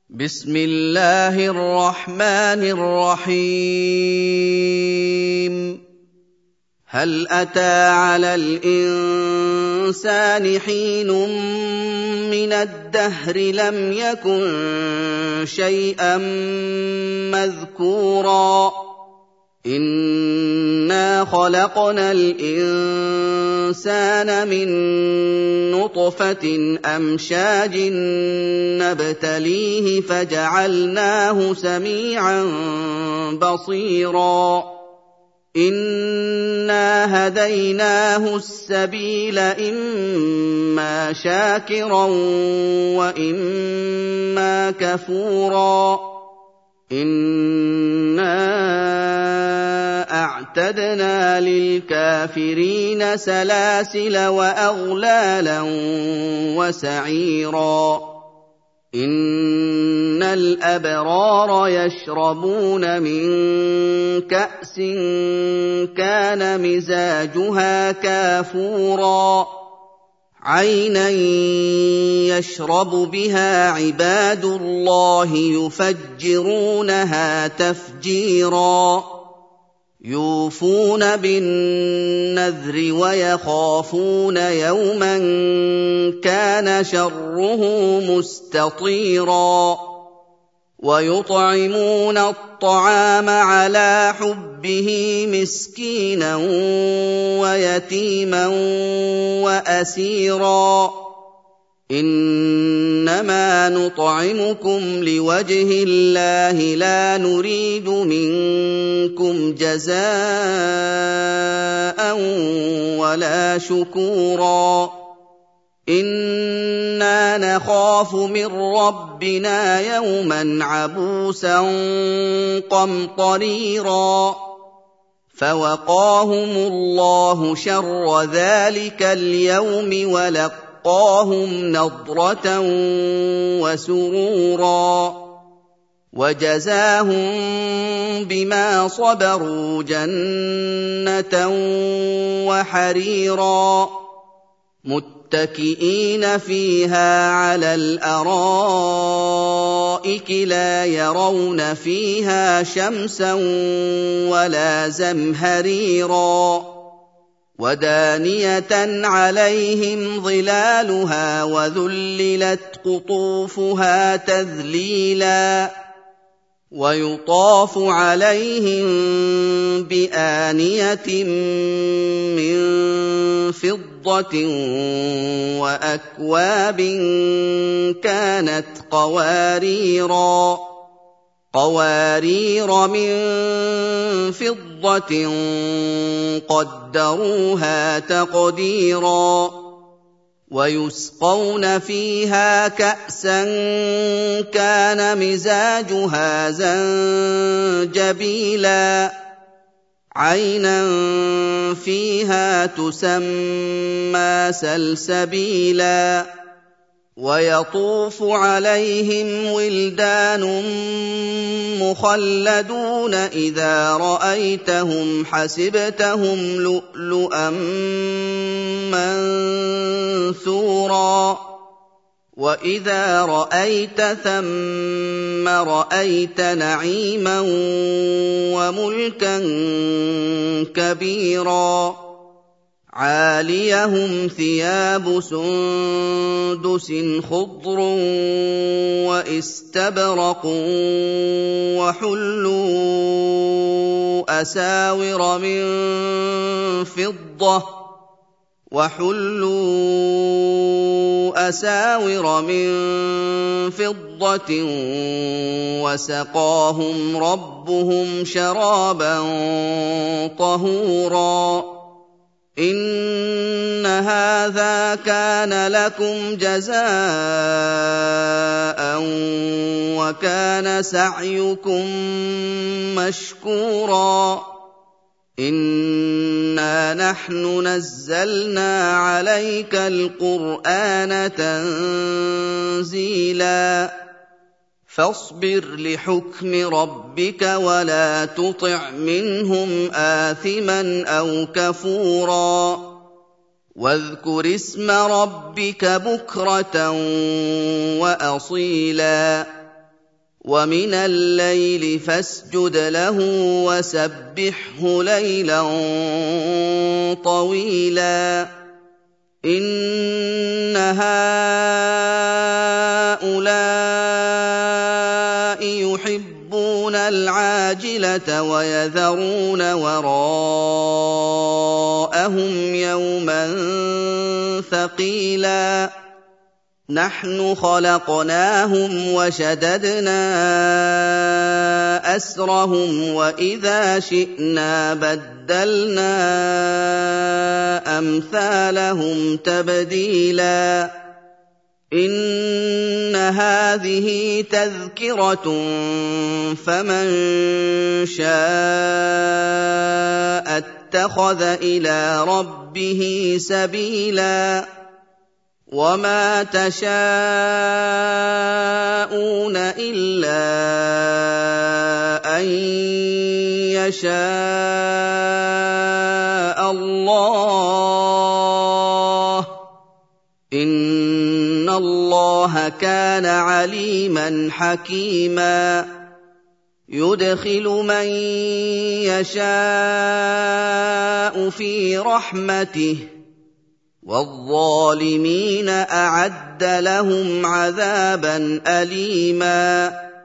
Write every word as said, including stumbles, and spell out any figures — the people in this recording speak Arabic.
بسم الله الرحمن الرحيم هل أتى على الإنسان حين من الدهر لم يكن شيئا مذكورا إنا خلقنا الإنسان من نطفة أمشاج نبتليه فجعلناه سميعا بصيرا إنا هديناه السبيل إما شاكرا وإما كفورا إنا أعتدنا للكافرين سلاسل وأغلالا وسعيرا إن الأبرار يشربون من كأس كان مزاجها كافورا عينا يشرب بها عباد الله يفجرونها تفجيرا يوفون بالنذر ويخافون يوما كان شره مستطيرا ويطعمون الطعام على حبه مسكينا ويتيما وأسيرا إنما نطعمكم لوجه الله لا نريد منكم جزاء ولا شكورا إنا نخاف من ربنا يوما عبوسا قمطريرا فوقاهم الله شر ذلك اليوم ولقاهم نضرة وسرورا وجزاهم بما صبروا جنة وحريرا متكئين فيها على الأرائك لا يرون فيها شمسا ولا زمهريرا ودانية عليهم ظلالها وذللت قطوفها تذليلا ويطاف عليهم بآنية من فضة وأكواب كانت قواريرا قوارير من فضة قدروها تقديرا ويسقون فيها كأسا كان مزاجها زنجبيلا عينا فيها تسمى سلسبيلا ويطوف عليهم ولدان مخلدون إذا رأيتهم حسبتهم لؤلؤا منثورا وإذا رأيت ثم رأيت نعيما وملكا كبيرا عاليهم ثياب سندس خضر واستبرق وحلوا أساور من فضة وحلوا أساور من فضة وسقاهم ربهم شرابا طهورا إن هذا كان لكم جزاء وكان سعيكم مشكورا إنا نحن نزلنا عليك القرآن تنزيلا فاصبر لحكم ربك ولا تطع منهم آثما أو كفورا واذكر اسم ربك بكرة وأصيلا ومن الليل فاسجد له وسبحه ليلا طويلا إن هؤلاء يحبون العاجلة ويذرون وراءهم يوما ثقيلا نحن خلقناهم وشددنا أسرهم وإذا شئنا بدلنا أمثالهم تبديلا إن هذه تذكرة فمن شاء اتخذ إلى ربه سبيلا وما تشاءون إلا أن يشاء الله إن الله كان عليما حكيما يدخل من يشاء في رحمته والظالمين أعد لهم عذابا أليما